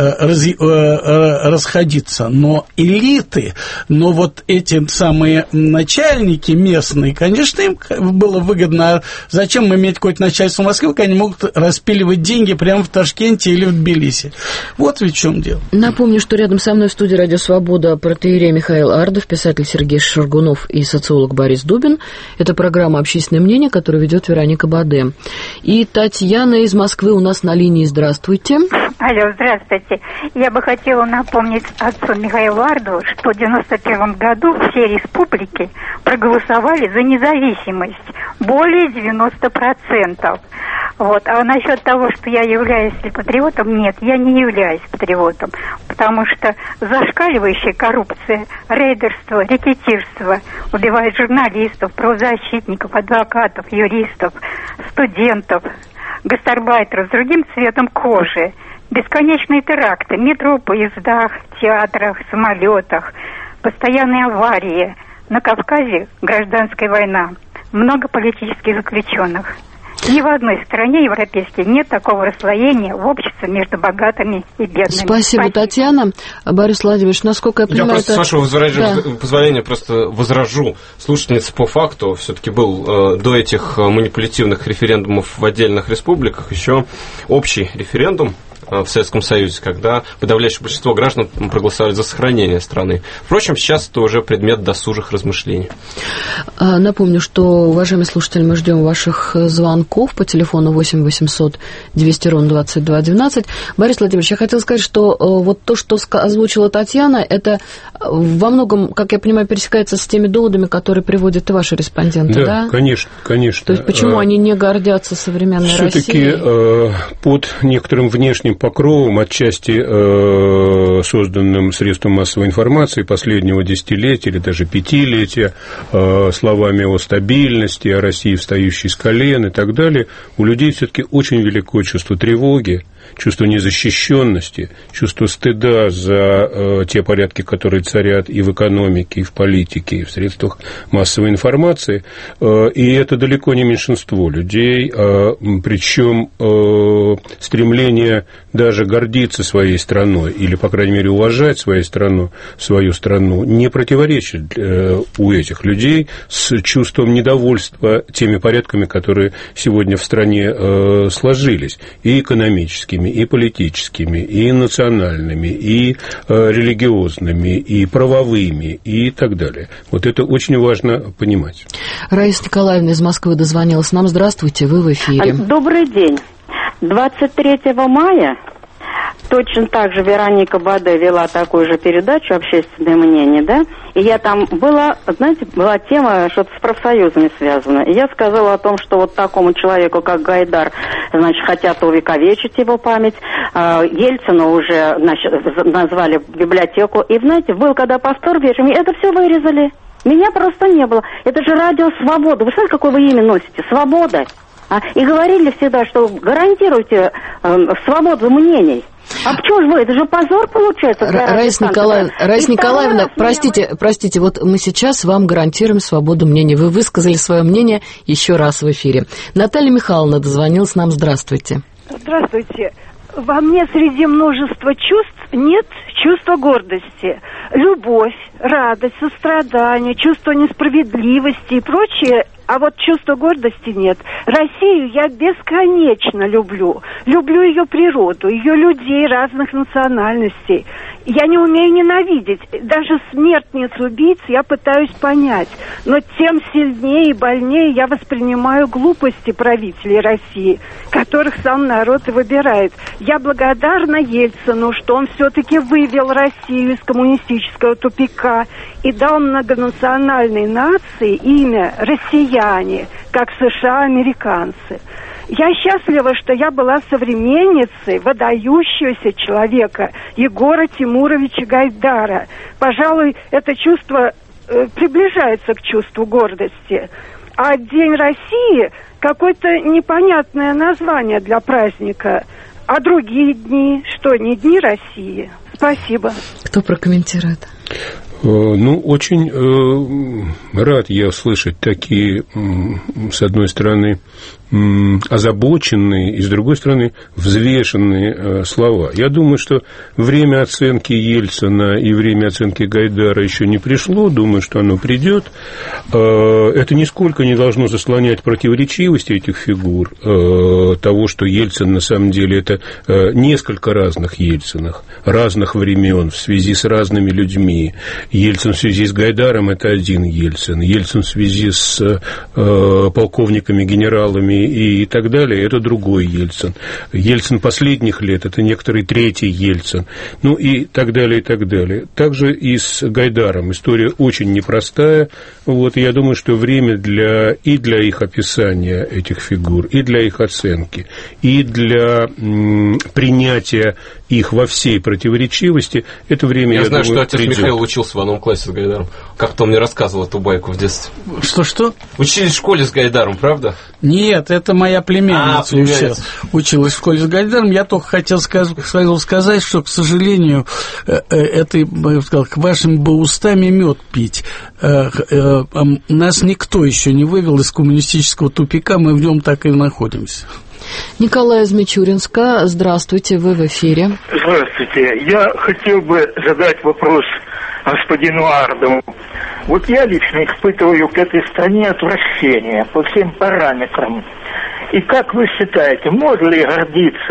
расходиться, но элиты, но вот эти самые начальники местные, конечно, им было выгодно. Зачем иметь какое-то начальство в Москве, когда они могут распиливать деньги прямо в Ташкенте или в Тбилиси? Вот ведь в чем дело. Напомню, что рядом со мной в студии «Радио Свобода» протоиерей Михаил Ардов, писатель Сергей Шаргунов и социолог Борис Дубин. Это программа «Общественное мнение», которую ведет Вероника Баде. И Татьяна из Москвы у нас на линии. Здравствуйте. Алло, здравствуйте. Я бы хотела напомнить отцу Михаилу Ардову, что в девяносто первом году все республики проголосовали за независимость. Более девяноста процентов. Вот. А насчет того, что я являюсь ли патриотом, нет, я не являюсь патриотом. Потому что зашкаливающая коррупция, рейдерство, рекетирство убивает журналистов, правозащитников, адвокатов, юристов, студентов, гастарбайтеров с другим цветом кожи. Бесконечные теракты, метро, поездах, театрах, самолетах, постоянные аварии. На Кавказе гражданская война, много политических заключенных. Ни в одной стране европейской нет такого расслоения в обществе между богатыми и бедными. Спасибо, Спасибо. Татьяна. Борис Владимирович, насколько я понимаю... Я просто, это... с вашего возражения, да. позволения, просто возражу. Слушательница по факту все-таки был э, до этих манипулятивных референдумов в отдельных республиках еще общий референдум в Советском Союзе, когда подавляющее большинство граждан проголосовали за сохранение страны. Впрочем, сейчас это уже предмет досужих размышлений. Напомню, что, уважаемые слушатели, мы ждем ваших звонков по телефону восемь восемьсот двести ровно двадцать два двенадцать. Борис Владимирович, я хотела сказать, что вот то, что озвучила Татьяна, это во многом, как я понимаю, пересекается с теми доводами, которые приводят и ваши респонденты, да? Да, конечно, конечно. То есть почему а, они не гордятся современной все-таки, Россией? Все-таки под некоторым внешним покровом, отчасти э, созданным средством массовой информации последнего десятилетия или даже пятилетия, э, словами о стабильности, о России, встающей с колен и так далее, у людей все-таки очень великое чувство тревоги, чувство незащищенности, чувство стыда за э, те порядки, которые царят и в экономике, и в политике, и в средствах массовой информации. Э, и это далеко не меньшинство людей, э, причем э, стремление даже гордиться своей страной или, по крайней мере, уважать свою страну, свою страну не противоречит э, у этих людей с чувством недовольства теми порядками, которые сегодня в стране э, сложились, и экономическими, и политическими, и национальными, и э, религиозными, и правовыми, и так далее. Вот это очень важно понимать. Раиса Николаевна из Москвы дозвонилась нам. Здравствуйте, вы в эфире. Добрый день. двадцать третьего мая точно так же Вероника Баде вела такую же передачу «Общественное мнение», да, и я там была, знаете, была тема, что-то с профсоюзами связано, и я сказала о том, что вот такому человеку, как Гайдар, значит, хотят увековечить его память, Ельцина уже, значит, назвали в библиотеку, и, знаете, был когда повтор вечером, и это все вырезали, меня просто не было, это же радио «Свобода», вы знаете, какое вы имя носите? «Свобода». А, и говорили всегда, что гарантируйте э, свободу мнений. А почему же вы? Это же позор получается. Раиса Николаевна, Раиса Николаевна, простите, простите, вот мы сейчас вам гарантируем свободу мнений. Вы высказали свое мнение еще раз в эфире. Наталья Михайловна дозвонилась нам. Здравствуйте. Здравствуйте. Во мне среди множества чувств нет чувства гордости. Любовь, радость, сострадание, чувство несправедливости и прочее. А вот чувства гордости нет. Россию я бесконечно люблю. Люблю ее природу, ее людей разных национальностей. Я не умею ненавидеть. Даже смертниц убийц я пытаюсь понять. Но тем сильнее и больнее я воспринимаю глупости правителей России, которых сам народ и выбирает. Я благодарна Ельцину, что он все-таки вывел Россию из коммунистического тупика и дал многонациональной нации имя россияне, как США американцы. Я счастлива, что я была современницей выдающегося человека Егора Тимуровича Гайдара. Пожалуй, это чувство э, приближается к чувству гордости. А День России – какое-то непонятное название для праздника. А другие дни, что, не Дни России? Спасибо. Кто прокомментирует? Ну, очень э, рад я услышать такие, э, с одной стороны, э, озабоченные, и, с другой стороны, взвешенные э, слова. Я думаю, что время оценки Ельцина и время оценки Гайдара еще не пришло, думаю, что оно придет. Э, это нисколько не должно заслонять противоречивости этих фигур, э, того, что Ельцин, на самом деле, это э, несколько разных Ельцинов, разных времен в связи с разными людьми. Ельцин в связи с Гайдаром – это один Ельцин. Ельцин в связи с э, полковниками, генералами и, и так далее – это другой Ельцин. Ельцин последних лет – это некоторый третий Ельцин. Ну и так далее, и так далее. Также и с Гайдаром. История очень непростая. Вот, я думаю, что время для, и для их описания этих фигур, и для их оценки, и для м, принятия их во всей противоречивости, это время, я, я знаю, думаю, что отец придет. Михаил учился в одном классе с Гайдаром. Как-то он мне рассказывал эту байку в детстве. Что-что? Учились в школе с Гайдаром, правда? Нет, это моя племянница, а, племянница. училась в школе с Гайдаром. Я только хотел сказать, что, к сожалению, это, я сказал, к вашим бы устами мед пить. Нас никто еще не вывел из коммунистического тупика, мы в нем так и находимся. Николай из Мичуринска, здравствуйте, вы в эфире. Здравствуйте. Я хотел бы задать вопрос господину Ардову. Вот я лично испытываю к этой стране отвращение по всем параметрам. И как вы считаете, можно ли гордиться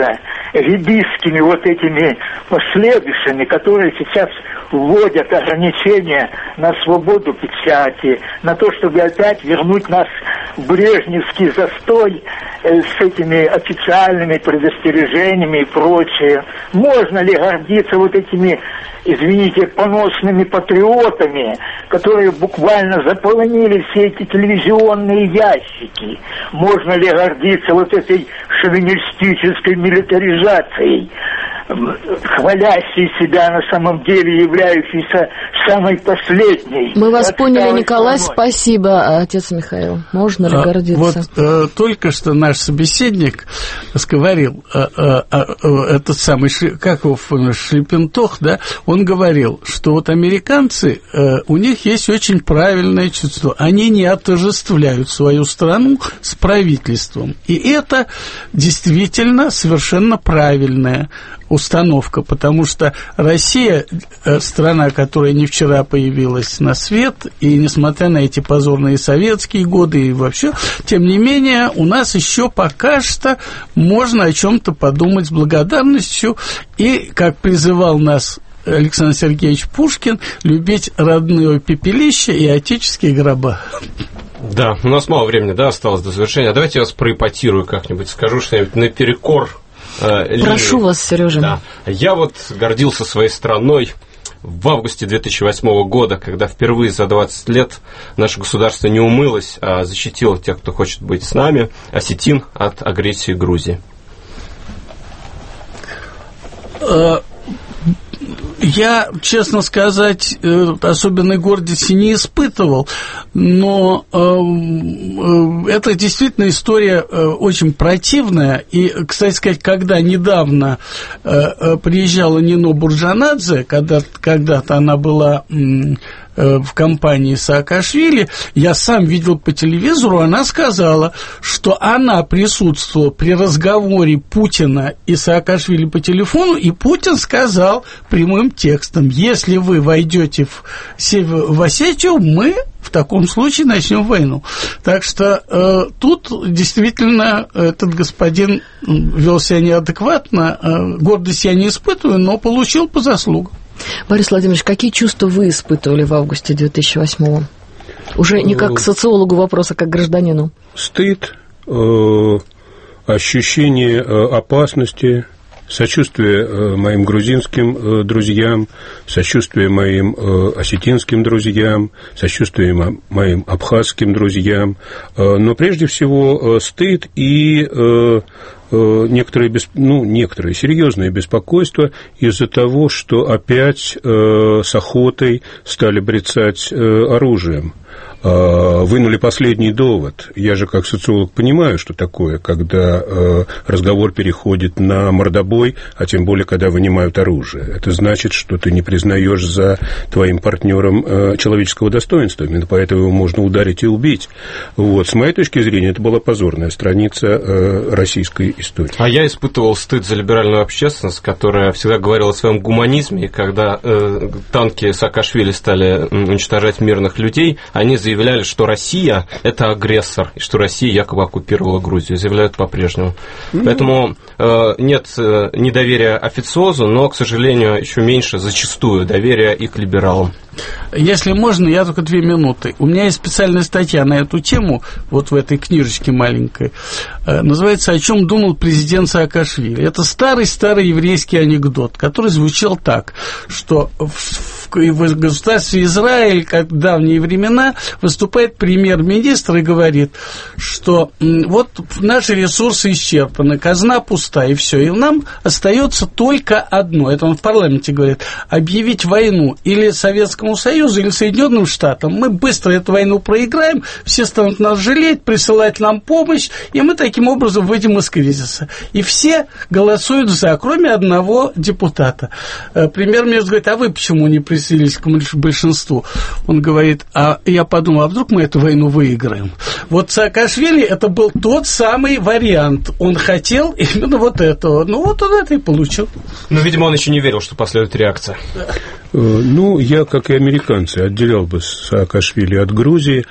рябийскими вот этими последующими, которые сейчас вводят ограничения на свободу печати, на то, чтобы опять вернуть нас в брежневский застой э, с этими официальными предостережениями и прочее. Можно ли гордиться вот этими, извините, поносными патриотами, которые буквально заполонили все эти телевизионные ящики? Можно ли гордиться вот этой шовинистической милитаризацией, хвалящей себя на самом деле, являющейся самой последней? Мы вас поняли, Николай, страной. Спасибо, отец Михаил. Можно ли гордиться? Вот э, только что наш собеседник говорил, э, э, э, этот самый, как его, Шлепентох, да, он говорил, что вот американцы, э, у них есть очень правильное чувство, они не отождествляют свою страну с правительством, и это действительно совершенно правильная установка, потому что Россия – страна, которая не вчера появилась на свет, и несмотря на эти позорные советские годы и вообще, тем не менее, у нас еще пока что можно о чем-то подумать с благодарностью, и, как призывал нас Александр Сергеевич Пушкин, любить родное пепелище и отеческие гроба. Да, у нас мало времени, да, осталось до завершения. Давайте я вас проэпатирую как-нибудь, скажу что-нибудь наперекор. Прошу линии. Вас, Сережа. Да. Я вот гордился своей страной в августе две тысячи восьмого года, когда впервые за двадцать лет наше государство не умылось, а защитило тех, кто хочет быть с нами, осетин от агрессии Грузии. Я, честно сказать, особенной гордости не испытывал, но это действительно история очень противная. И, кстати сказать, когда недавно приезжала Нино Бурджанадзе, когда, когда-то она была в компании Саакашвили, я сам видел по телевизору, она сказала, что она присутствовала при разговоре Путина и Саакашвили по телефону, и Путин сказал прямым текстом: если вы войдете в, в Осетию, мы в таком случае начнем войну. Так что э, тут действительно этот господин вел себя неадекватно, э, гордость я не испытываю, но получил по заслугам. Борис Владимирович, какие чувства вы испытывали в августе две тысячи восьмого? Уже не как социологу вопрос, а как гражданину. Стыд, э, ощущение э, опасности, сочувствие э, моим грузинским э, друзьям, сочувствие моим э, осетинским друзьям, сочувствие мо- моим абхазским друзьям, э, но прежде всего э, стыд и э, некоторые, ну, некоторые серьезные беспокойства из-за того, что опять э, с охотой стали брецать э, оружием. Э, вынули последний довод. Я же как социолог понимаю, что такое, когда э, разговор переходит на мордобой, а тем более, когда вынимают оружие. Это значит, что ты не признаешь за твоим партнером э, человеческого достоинства. Именно поэтому его можно ударить и убить. Вот. С моей точки зрения, это была позорная страница э, российской истории. А я испытывал стыд за либеральную общественность, которая всегда говорила о своем гуманизме, и когда э, танки Саакашвили стали уничтожать мирных людей, они заявляли, что Россия – это агрессор, и что Россия якобы оккупировала Грузию, заявляют по-прежнему. Mm-hmm. Поэтому э, нет э, недоверия официозу, но, к сожалению, еще меньше зачастую доверия и к либералам. Если можно, я только две минуты. У меня есть специальная статья на эту тему, вот в этой книжечке маленькой. Называется «О чем думал президент Саакашвили». Это старый-старый еврейский анекдот, который звучал так, что в, в государстве Израиль, как в давние времена, выступает премьер-министр и говорит, что вот наши ресурсы исчерпаны, казна пуста, и все, и нам остается только одно, это он в парламенте говорит, объявить войну или Советскому Союзу, или Соединенным Штатам. Мы быстро эту войну проиграем, все станут нас жалеть, присылать нам помощь, и мы таким образом выйдем из кризиса. И все голосуют за, кроме одного депутата. Премьер-министр говорит, а вы почему не присоединились к большинству? Он говорит, а я подумал, а вдруг мы эту войну выиграем? Вот Саакашвили это был тот самый вариант. Он хотел именно вот этого. Ну, вот он это и получил. Ну, видимо, он еще не верил, что последует реакция. Ну, я, как и американцы, отделял бы Саакашвили от Грузии.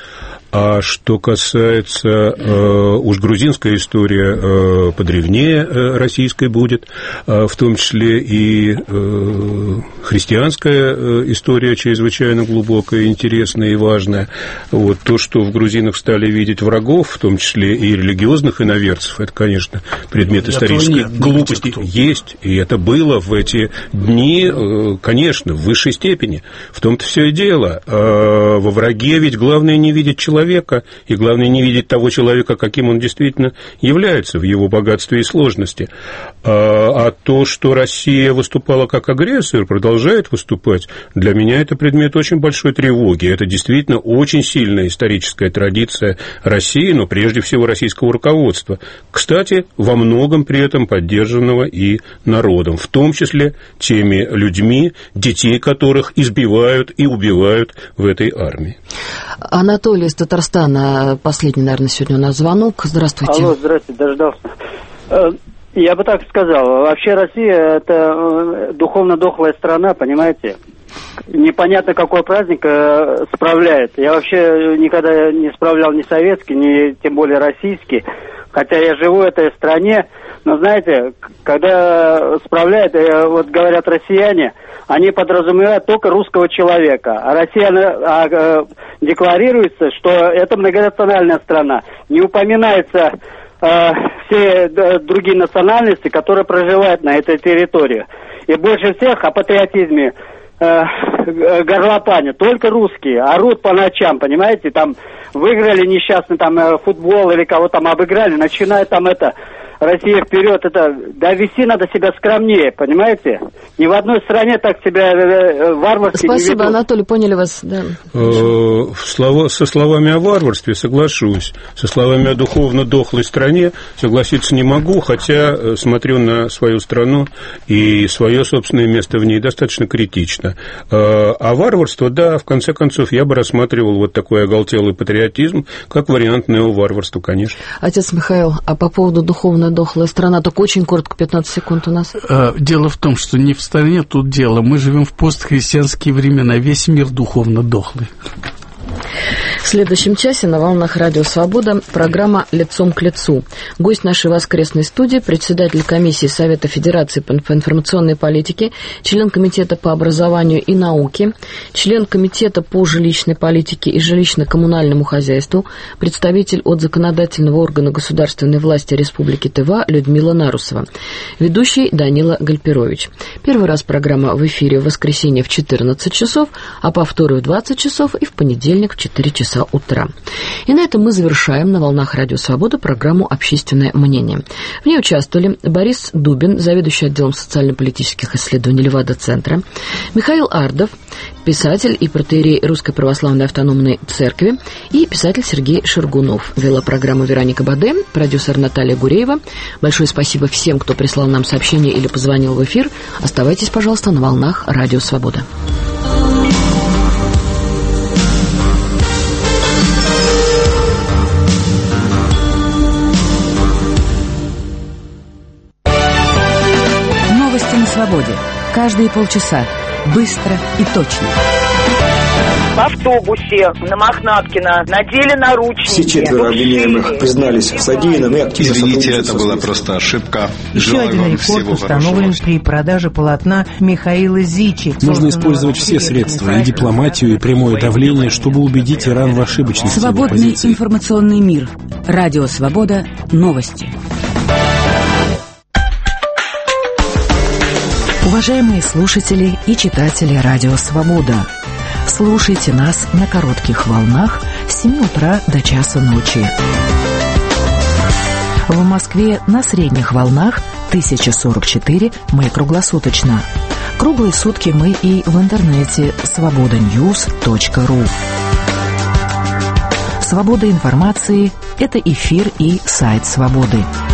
А что касается, э, уж грузинская история э, подревнее э, российской будет, э, в том числе и э, христианская э, история чрезвычайно глубокая, интересная и важная. Вот, то, что в грузинах стали видеть врагов, в том числе и религиозных иноверцев, это, конечно, предмет исторической нет, глупости. Есть, и это было в эти дни, э, конечно, в высшей степени. В том-то все и дело. Э, во враге ведь главное не видеть человека, человека, и главное не видеть того человека, каким он действительно является в его богатстве и сложности. А, а то, что Россия выступала как агрессор, продолжает выступать, для меня это предмет очень большой тревоги. Это действительно очень сильная историческая традиция России, но прежде всего российского руководства. Кстати, во многом при этом поддержанного и народом, в том числе теми людьми, детей которых избивают и убивают в этой армии. Анатолий из Татарстана, последний, наверное, сегодня у нас звонок. Здравствуйте. Алло, здравствуйте, дождался. Я бы так сказал, вообще Россия – это духовно дохлая страна, понимаете? Непонятно, какой праздник справляет. Я вообще никогда не справлял ни советский, ни тем более российский, хотя я живу в этой стране. Но знаете, когда справляют, вот говорят россияне, они подразумевают только русского человека. А Россия а, а, декларируется, что это многонациональная страна. Не упоминается а, все а, другие национальности, которые проживают на этой территории. И больше всех о патриотизме а, горлопанят только русские, орут по ночам, понимаете, там выиграли несчастный там футбол или кого там обыграли, начинают там это... Россия вперед, это, да вести надо себя скромнее, понимаете? Ни в одной стране так себя э, варварски не ведут. Спасибо, Анатолий, поняли вас, да. Слова, со словами о варварстве соглашусь, со словами о духовно дохлой стране согласиться не могу, хотя смотрю на свою страну и свое собственное место в ней достаточно критично. А варварство, да, в конце концов, я бы рассматривал вот такой оголтелый патриотизм как вариант неоварварства, конечно. Отец Михаил, а по поводу духовно дохлая страна, только очень коротко, пятнадцать секунд у нас. Дело в том, что не в стране тут дело. Мы живем в постхристианские времена. Весь мир духовно дохлый. В следующем часе на волнах Радио Свобода программа «Лицом к лицу». Гость нашей воскресной студии, председатель комиссии Совета Федерации по информационной политике, член комитета по образованию и науке, член комитета по жилищной политике и жилищно-коммунальному хозяйству, представитель от законодательного органа государственной власти Республики Тыва Людмила Нарусова, ведущий Данила Гальперович. Первый раз программа в эфире в воскресенье в четырнадцать часов, а повторы в двадцать часов и в понедельник в четыре часа утра. И на этом мы завершаем на волнах Радио Свобода программу «Общественное мнение». В ней участвовали Борис Дубин, заведующий отделом социально-политических исследований Левада-центра, Михаил Ардов, писатель и протоиерей Русской Православной Автономной Церкви, и писатель Сергей Шергунов. Вела программу Вероника Баде, продюсер Наталья Гуреева. Большое спасибо всем, кто прислал нам сообщение или позвонил в эфир. Оставайтесь, пожалуйста, на волнах Радио Свобода. Свободе. Каждые полчаса. Быстро и точно. В автобусе на Мохнаткина надели наручники. Все четверо обвиняемых признались в содеянном и активно Извините, это была просто ошибка. Еще Желаю один рекорд установлен при продаже полотна Михаила Зичи. Нужно использовать все средства, и дипломатию, и прямое давление, чтобы убедить Иран в ошибочности. Свободный информационный мир. Радио Свобода. Новости. Уважаемые слушатели и читатели Радио Свобода, слушайте нас на коротких волнах с семи утра до часа ночи. В Москве на средних волнах тысяча сорок четыре, мы круглосуточно. Круглые сутки мы и в интернете свобода ньюс точка ру. Свобода информации – это эфир и сайт Свободы.